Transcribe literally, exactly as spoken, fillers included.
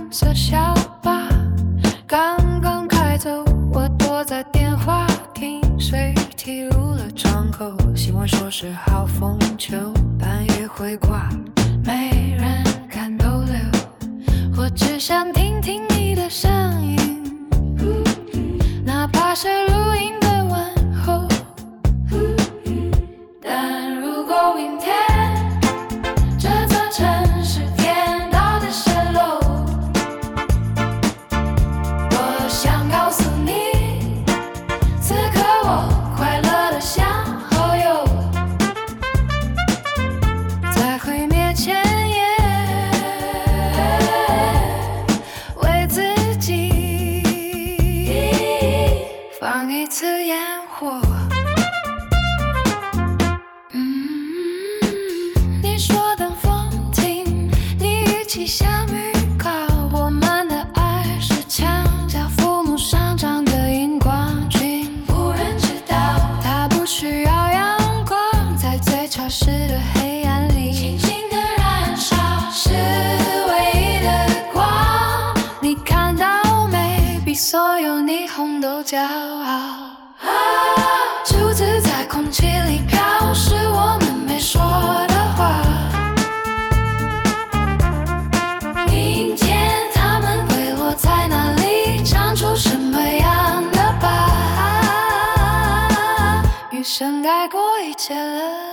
色小巴刚刚开走，我躲在电话亭，水滴入了窗口，新闻说是好风球，半夜会挂，没人敢逗留，我只想听听你的声音，哪怕是录音的问候。但如果明天这座城市天到的泄露，我想告诉你，此刻我快乐得像好友，在毁灭前也为自己放一次烟火。你说等风停，你语气像预告，我们的爱是墙角父母上长的荧光菌，无人知道，它不需要阳光，在最潮湿的黑暗里轻轻地燃烧，是唯一的光，你看到没？比所有霓虹都骄傲。竹子在空气里飘，是我们没说的话，明天它们会落在哪里，长出什么样的疤，余生改过一切了。